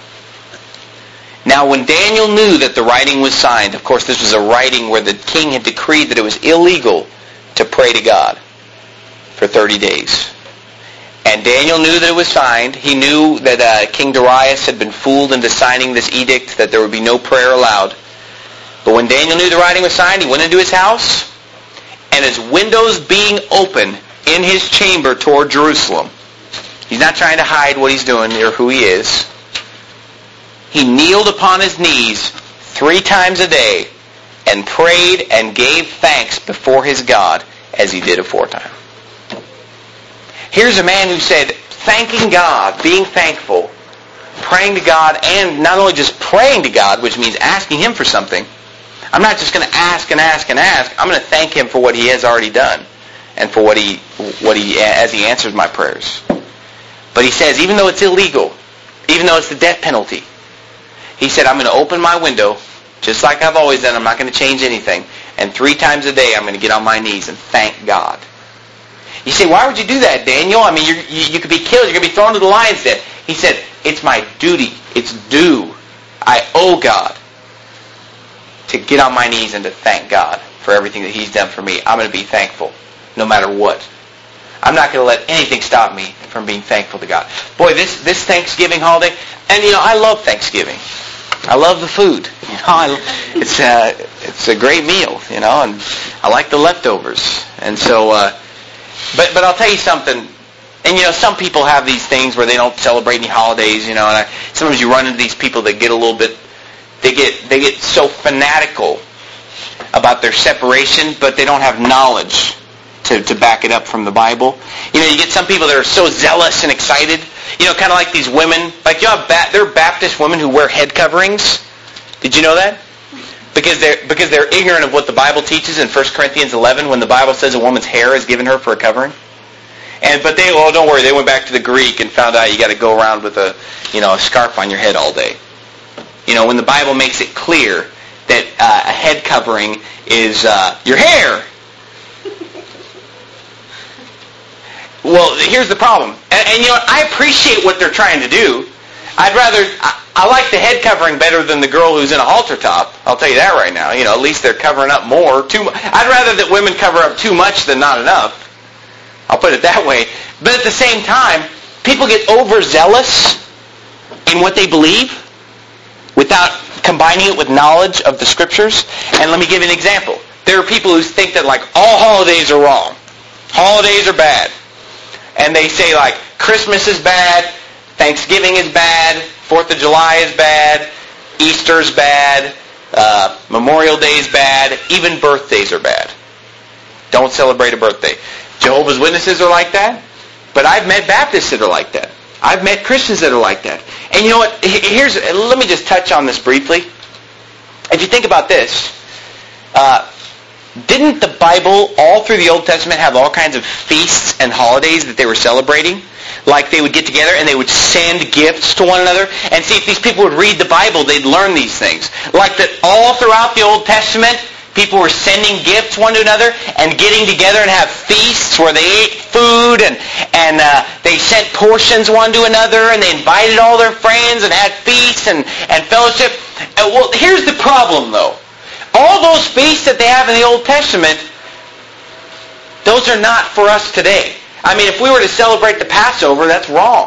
now when Daniel knew that the writing was signed, of course this was a writing where the king had decreed that it was illegal to pray to God for 30 days. And Daniel knew that it was signed. He knew that King Darius had been fooled into signing this edict that there would be no prayer allowed. But when Daniel knew the writing was signed, he went into his house, and his windows being open in his chamber toward Jerusalem, he's not trying to hide what he's doing or who he is, he kneeled upon his knees 3 times a day and prayed and gave thanks before his God as he did aforetime. Here's a man who said, thanking God, being thankful, praying to God, and not only just praying to God, which means asking Him for something. I'm not just going to ask and ask and ask. I'm going to thank Him for what He has already done and for what he as He answers my prayers. But he says, even though it's illegal, even though it's the death penalty, he said, I'm going to open my window just like I've always done. I'm not going to change anything. And 3 times a day, I'm going to get on my knees and thank God. You say, why would you do that, Daniel? I mean, you could be killed. You're going to be thrown to the lion's den. He said, it's my duty. It's due. I owe God to get on my knees and to thank God for everything that He's done for me. I'm going to be thankful no matter what. I'm not going to let anything stop me from being thankful to God. Boy, this Thanksgiving holiday, and I love Thanksgiving. I love the food. It's a great meal, and I like the leftovers. And so, but I'll tell you something. And some people have these things where they don't celebrate any holidays. And sometimes you run into these people that get a little bit. They get so fanatical about their separation, but they don't have knowledge to back it up from the Bible. You get some people that are so zealous and excited. Kind of like these women. Like there are Baptist women who wear head coverings. Did you know that? Because they're ignorant of what the Bible teaches in 1 Corinthians 11 when the Bible says a woman's hair is given her for a covering. But don't worry, they went back to the Greek and found out you got to go around with a scarf on your head all day. When the Bible makes it clear that a head covering is your hair. Well, here's the problem. And I appreciate what they're trying to do. I like the head covering better than the girl who's in a halter top. I'll tell you that right now. At least they're covering up more. I'd rather that women cover up too much than not enough. I'll put it that way. But at the same time, people get overzealous in what they believe without combining it with knowledge of the Scriptures. And let me give you an example. There are people who think that all holidays are wrong. Holidays are bad. And they say Christmas is bad, Thanksgiving is bad, 4th of July is bad, Easter's bad, Memorial Day is bad, even birthdays are bad. Don't celebrate a birthday. Jehovah's Witnesses are like that, but I've met Baptists that are like that. I've met Christians that are like that. And you know what? Let me just touch on this briefly. If you think about this, didn't the Bible all through the Old Testament have all kinds of feasts and holidays that they were celebrating? Like they would get together and they would send gifts to one another. And see, if these people would read the Bible, they'd learn these things. Like that all throughout the Old Testament, people were sending gifts one to another and getting together and have feasts where they ate food and they sent portions one to another and they invited all their friends and had feasts and fellowship. Well, here's the problem though. All those feasts that they have in the Old Testament, those are not for us today. I mean, if we were to celebrate the Passover, that's wrong.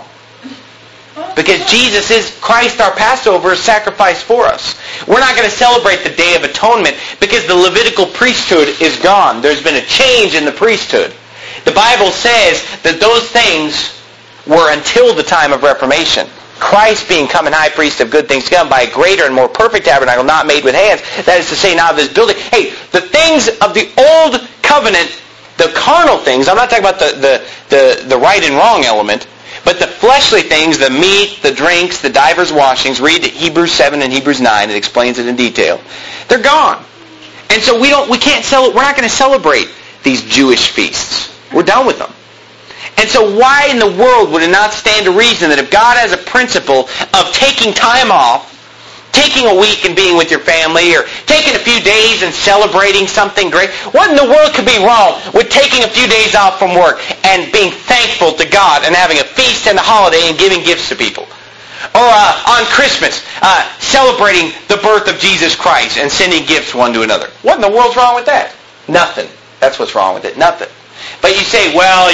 Because Jesus is Christ, our Passover, is sacrificed for us. We're not going to celebrate the Day of Atonement because the Levitical priesthood is gone. There's been a change in the priesthood. The Bible says that those things were until the time of Reformation. Christ being come and high priest of good things to come by a greater and more perfect tabernacle not made with hands. That is to say, now this building. Hey, the things of the old covenant, the carnal things, I'm not talking about the right and wrong element, but the fleshly things, the meat, the drinks, the divers washings, read Hebrews 7 and Hebrews 9, it explains it in detail. They're gone. And so we're not going to celebrate these Jewish feasts. We're done with them. And so why in the world would it not stand to reason that if God has a principle of taking time off, taking a week and being with your family, or taking a few days and celebrating something great, what in the world could be wrong with taking a few days off from work and being thankful to God and having a feast and a holiday and giving gifts to people? Or on Christmas, celebrating the birth of Jesus Christ and sending gifts one to another. What in the world's wrong with that? Nothing. That's what's wrong with it. Nothing. But you say, well,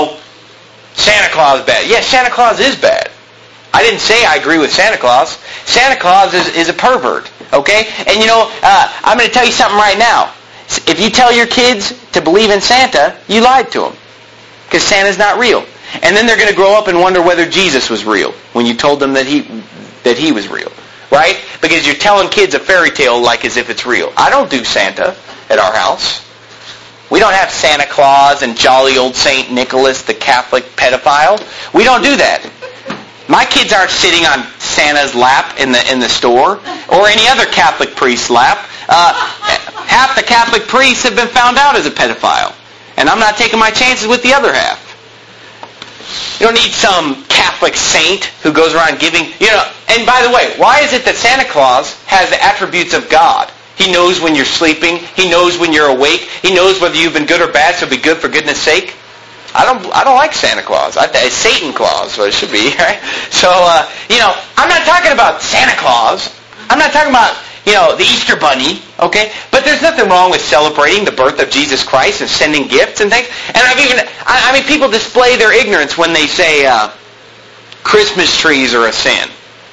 Santa Claus is bad. Yes, Santa Claus is bad. I didn't say I agree with Santa Claus. Santa Claus is a pervert, okay? And I'm going to tell you something right now. If you tell your kids to believe in Santa, you lied to them. Because Santa's not real. And then they're going to grow up and wonder whether Jesus was real when you told them that he was real. Right? Because you're telling kids a fairy tale like as if it's real. I don't do Santa at our house. We don't have Santa Claus and jolly old St. Nicholas, the Catholic pedophile. We don't do that. My kids aren't sitting on Santa's lap in the store or any other Catholic priest's lap. Half the Catholic priests have been found out as a pedophile. And I'm not taking my chances with the other half. You don't need some Catholic Catholic saint who goes around giving, and by the way, why is it that Santa Claus has the attributes of God? He knows when you're sleeping. He knows when you're awake. He knows whether you've been good or bad, so be good for goodness sake. I don't like Santa Claus. It's Satan Claus, what it should be, right? So, I'm not talking about Santa Claus. I'm not talking about, the Easter Bunny, okay? But there's nothing wrong with celebrating the birth of Jesus Christ and sending gifts and things. And people display their ignorance when they say Christmas trees are a sin.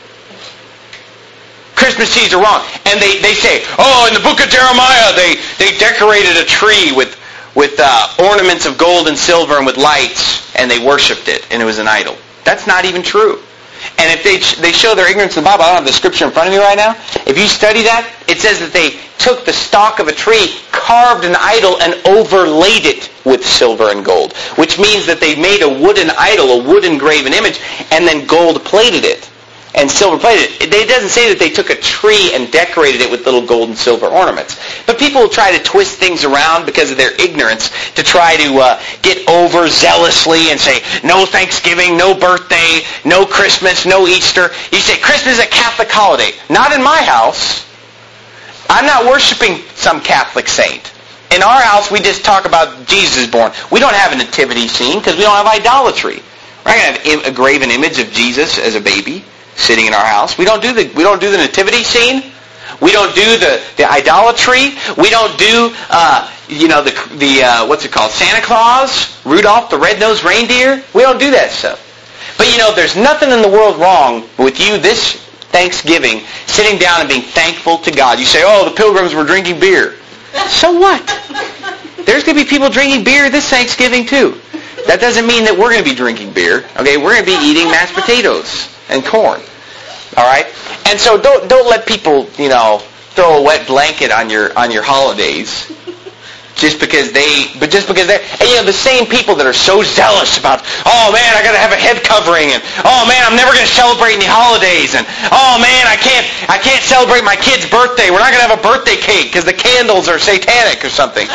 Christmas trees are wrong. And they say, in the book of Jeremiah, they decorated a tree with ornaments of gold and silver and with lights, and they worshipped it, and it was an idol. That's not even true. And if they show their ignorance in the Bible, I don't have the scripture in front of me right now. If you study that, it says that they took the stalk of a tree, carved an idol, and overlaid it with silver and gold, which means that they made a wooden idol, a wooden graven image, and then gold plated it and silver plated it. It doesn't say that they took a tree and decorated it with little gold and silver ornaments. But people will try to twist things around because of their ignorance to try to get overzealously and say, no Thanksgiving, no birthday, no Christmas, no Easter. You say, Christmas is a Catholic holiday. Not in my house. I'm not worshiping some Catholic saint. In our house, we just talk about Jesus born. We don't have a nativity scene because we don't have idolatry. We're not going to have a graven image of Jesus as a baby sitting in our house. We don't do the nativity scene. We don't do the idolatry. We don't do what's it called? Santa Claus, Rudolph the Red-Nosed Reindeer. We don't do that stuff. But there's nothing in the world wrong with you this Thanksgiving sitting down and being thankful to God. You say, the Pilgrims were drinking beer. So what? There's going to be people drinking beer this Thanksgiving too. That doesn't mean that we're going to be drinking beer. Okay, we're going to be eating mashed potatoes and corn. All right? And so don't let people, throw a wet blanket on your holidays just because they're, and the same people that are so zealous about, oh man, I got to have a head covering, and oh man, I'm never going to celebrate any holidays, and oh man, I can't celebrate my kid's birthday. We're not going to have a birthday cake because the candles are satanic or something.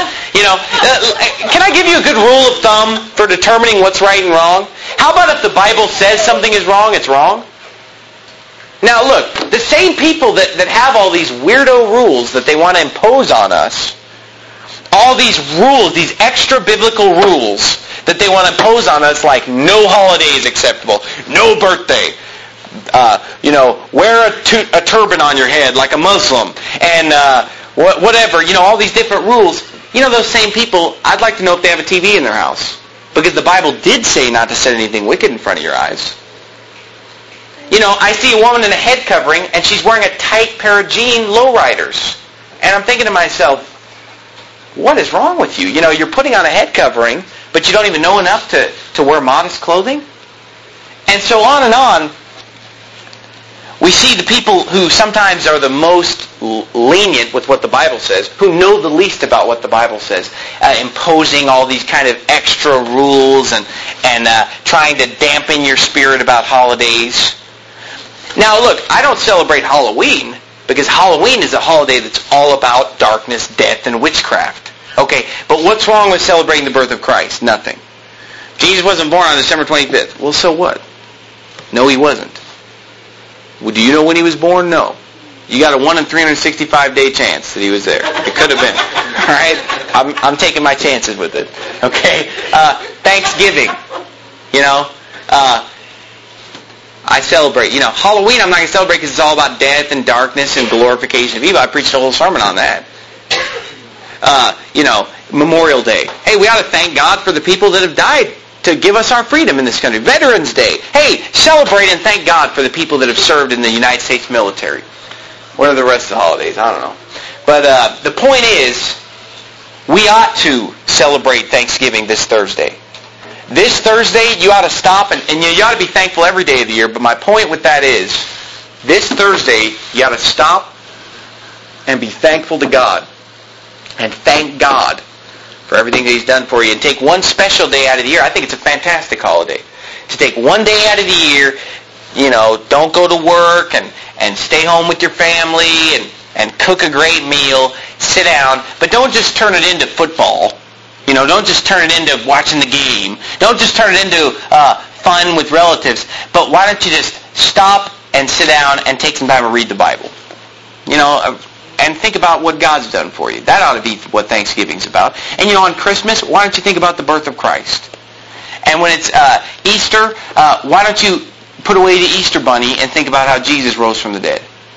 Can I give you a good rule of thumb for determining what's right and wrong? How about if the Bible says something is wrong, it's wrong? Now look, the same people that have all these weirdo rules that they want to impose on us, all these rules, these extra biblical rules that they want to impose on us, like no holiday is acceptable, no birthday, wear a turban on your head like a Muslim, and whatever, all these different rules. Those same people, I'd like to know if they have a TV in their house. Because the Bible did say not to set anything wicked in front of your eyes. I see a woman in a head covering, and she's wearing a tight pair of jean lowriders. And I'm thinking to myself, what is wrong with you? You're putting on a head covering, but you don't even know enough to wear modest clothing? And so on and on, we see the people who sometimes are the most lenient with what the Bible says, who know the least about what the Bible says, imposing all these kind of extra rules and trying to dampen your spirit about holidays. Now look, I don't celebrate Halloween because Halloween is a holiday that's all about darkness, death, and witchcraft. Okay, but what's wrong with celebrating the birth of Christ? Nothing. Jesus wasn't born on December 25th. Well, so what? No, he wasn't. Well, do you know when he was born? No. You got a 1 in 365 day chance that he was there. It could have been. All right? I'm taking my chances with it. Okay? Thanksgiving. I celebrate. Halloween I'm not going to celebrate because it's all about death and darkness and glorification of evil. I preached a whole sermon on that. Memorial Day. Hey, we ought to thank God for the people that have died to give us our freedom in this country. Veterans Day. Hey, celebrate and thank God for the people that have served in the United States military. What are the rest of the holidays? I don't know. But the point is, we ought to celebrate Thanksgiving this Thursday. This Thursday, you ought to stop, and you ought to be thankful every day of the year, but my point with that is, this Thursday, you ought to stop and be thankful to God. And thank God for everything that He's done for you. And take one special day out of the year. I think it's a fantastic holiday. To take one day out of the year, don't go to work and stay home with your family and cook a great meal, sit down, but don't just turn it into football. You know, don't just turn it into watching the game. Don't just turn it into fun with relatives. But why don't you just stop and sit down and take some time and read the Bible? You know, and think about what God's done for you. That ought to be what Thanksgiving's about. And you know, on Christmas, why don't you think about the birth of Christ? And when it's Easter, why don't you put away the Easter bunny and think about how Jesus rose from the dead?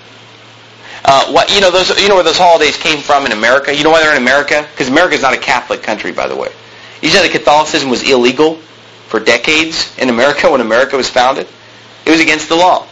You know where those holidays came from in America? You know why they're in America? Because America is not a Catholic country, by the way. You know that Catholicism was illegal for decades in America when America was founded? It was against the law.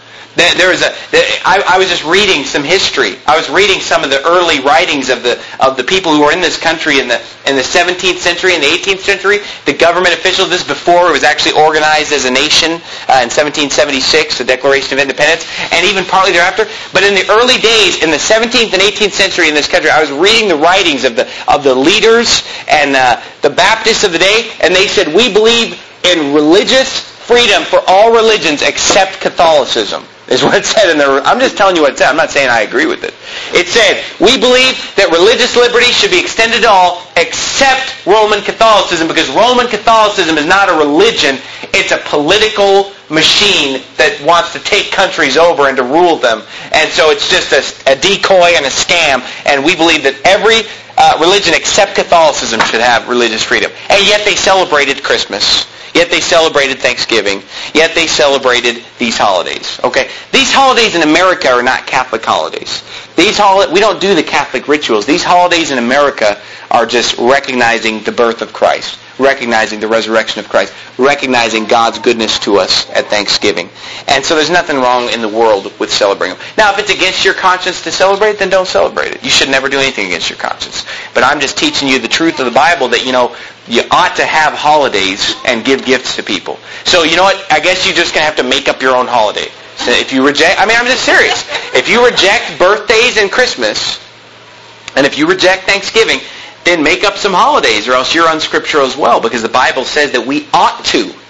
I was just reading some history. I was reading some of the early writings of the people who were in this country in the 17th century and the 18th century. The government officials, this before it was actually organized as a nation in 1776, the Declaration of Independence, and even partly thereafter. But in the early days, in the 17th and 18th century in this country, I was reading the writings of the leaders and the Baptists of the day, and they said, we believe in religious freedom for all religions except Catholicism. Is what it said in there. I'm just telling you what it said. I'm not saying I agree with it. It said, we believe that religious liberty should be extended to all except Roman Catholicism, because Roman Catholicism is not a religion. It's a political machine that wants to take countries over and to rule them. And so it's just a decoy and a scam. And we believe that every religion except Catholicism should have religious freedom. And yet they celebrated Christmas. Yet they celebrated Thanksgiving. Yet they celebrated these holidays. Okay? These holidays in America are not Catholic holidays. We don't do the Catholic rituals. These holidays in America are just recognizing the birth of Christ, recognizing the resurrection of Christ, recognizing God's goodness to us at Thanksgiving. And so there's nothing wrong in the world with celebrating them. Now, if it's against your conscience to celebrate, then don't celebrate it. You should never do anything against your conscience. But I'm just teaching you the truth of the Bible that, you know, you ought to have holidays and give gifts to people. So, you know what? I guess you're just going to have to make up your own holiday. So if you reject, I'm just serious. If you reject birthdays and Christmas, and if you reject Thanksgiving, then make up some holidays, or else you're unscriptural as well, because the Bible says that we ought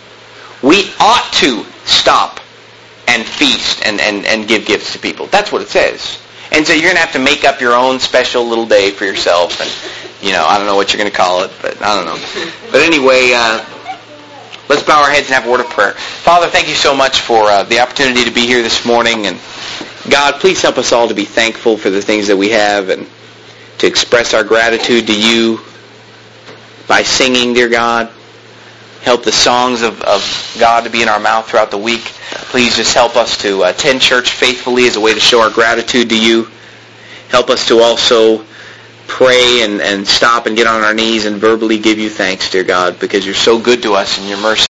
to stop and feast and give gifts to people. That's what it says. And so you're going to have to make up your own special little day for yourself, and, you know, I don't know what you're going to call it, but I don't know. But anyway, let's bow our heads and have a word of prayer. Father, thank you so much for the opportunity to be here this morning, and God, please help us all to be thankful for the things that we have, and to express our gratitude to you by singing, dear God. Help the songs of God to be in our mouth throughout the week. Please just help us to attend church faithfully as a way to show our gratitude to you. Help us to also pray and stop and get on our knees and verbally give you thanks, dear God, because you're so good to us and your mercy